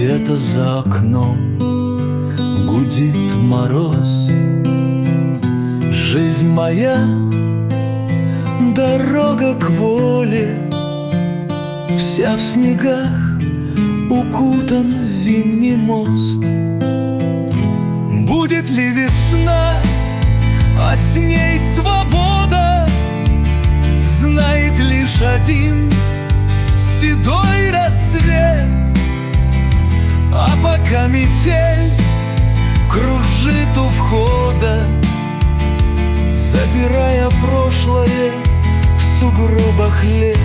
Где-то за окном гудит мороз. Жизнь моя, дорога к воле, вся в снегах, укутан зимний мост. Будет ли весна, а с ней свобода, знает лишь один седой рассвет. А пока метель кружит у входа, забирая прошлое в сугробах лет.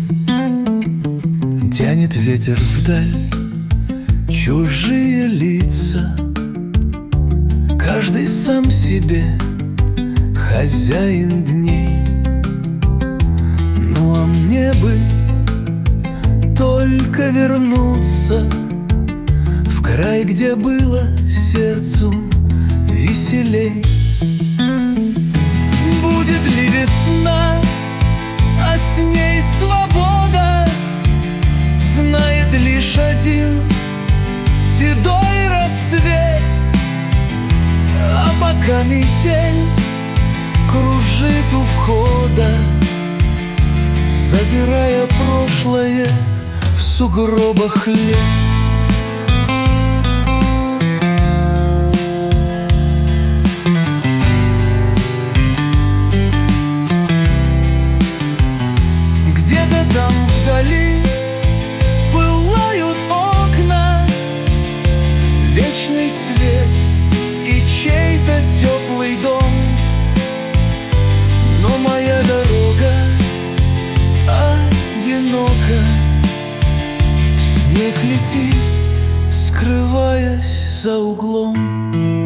Тянет ветер вдаль чужие лица, каждый сам себе хозяин дней. Ну а мне бы только вернуться в край, где было сердцу веселей. Будет ли весна, а с ней свобода, знает лишь один седой рассвет. А пока метель кружит у входа, забирая прошлое в сугробах лет. Где-то там вдали пылают окна, вечный свет и чей-то теплый дом. Но моя дорога одинока, снег летит, скрываясь за углом.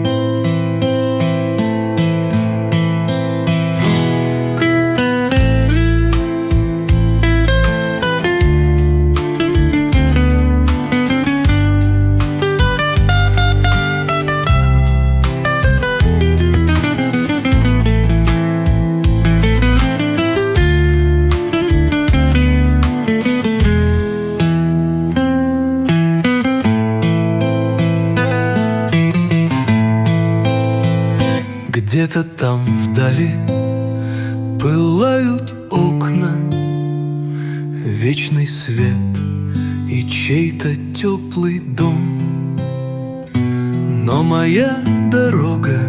Где-то там вдали пылают окна, вечный свет и чей-то теплый дом. Но моя дорога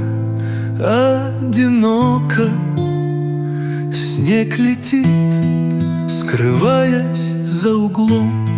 одинока, снег летит, скрываясь за углом.